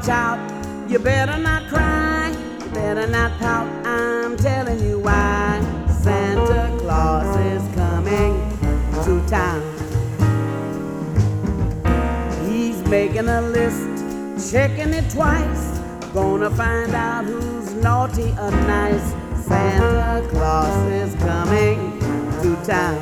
watch out. You better not cry, you better not pout. I'm telling you why. Santa Claus is coming to town. He's making a list, checking it twice, gonna find out who's naughty or nice. Santa Claus is coming to town.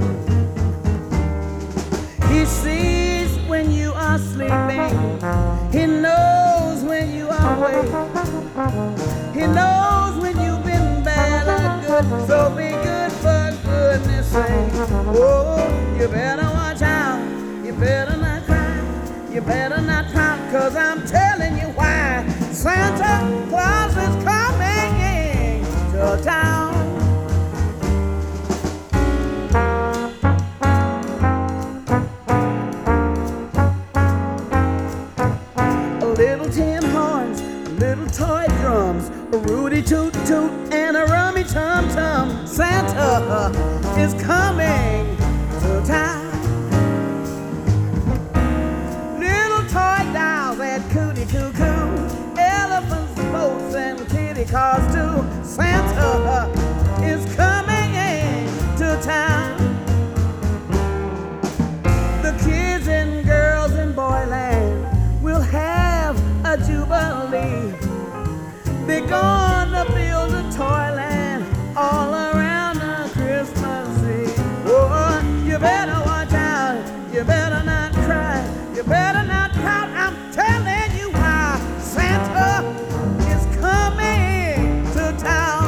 He sees when you are sleeping, he knows when you are awake, he knows when you've been bad or good, so be good for goodness sake. Oh, you better watch out, you better not cry, you better not pout, 'cause I'm telling you why. Santa Claus is coming to town. Little tin horns, little toy drums, a Rudy toot toot and a rummy tum tum. Santa is coming to town. Little toy dolls and cootie cuckoo, elephants, boats and kitty cars too. Santa is coming to town. The kids and girls in Boyland will have a jubilee. They're gonna build a toyland all around the Christmas Eve. Oh, you better watch out, you better not cry, you better not pout. I'm telling you why. Santa is coming to town.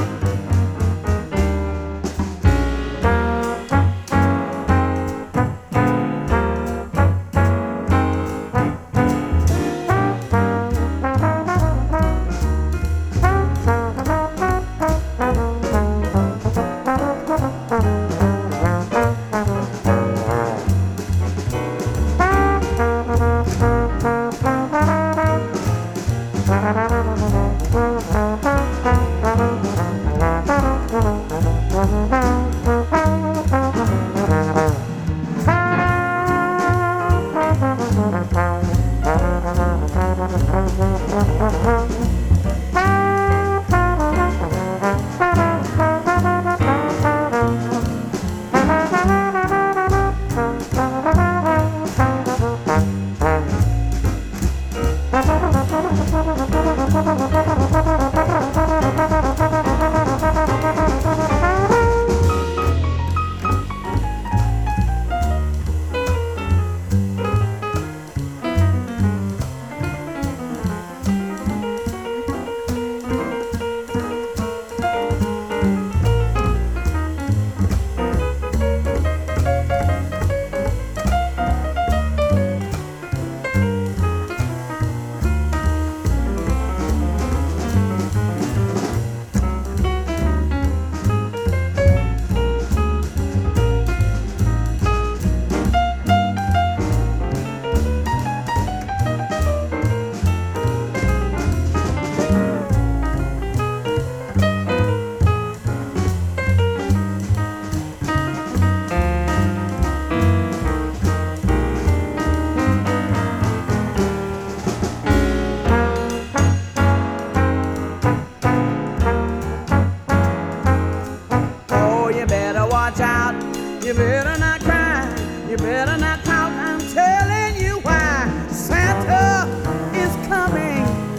You better not cry, you better not pout. I'm telling you why. Santa is coming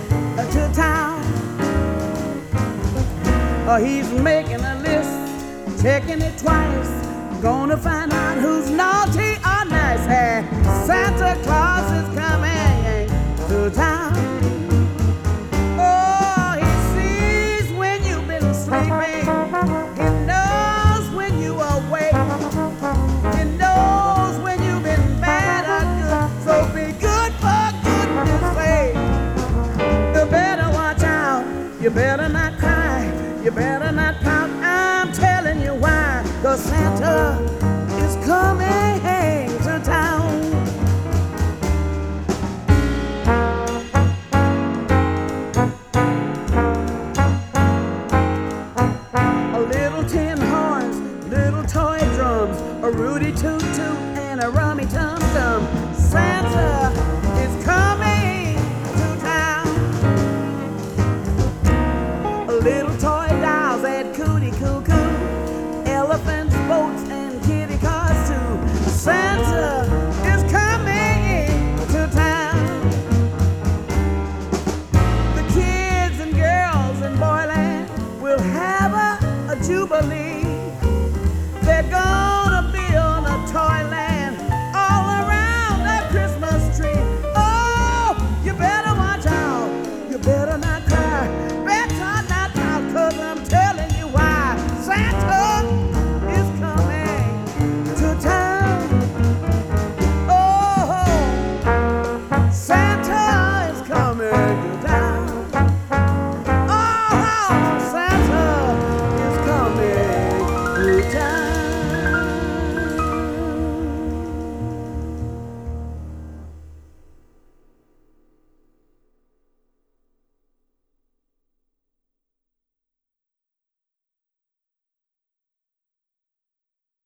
to town. He's making a list, checking it twice, gonna find out who's naughty or nice. Hey, Santa Claus is coming to town. Oh, he sees when you've been sleeping, he knows when you are awake, he knows when you've been bad or good, so be good for goodness sake. You better watch out, you better not cry, you better not pout. I'm telling you why, 'cause Santa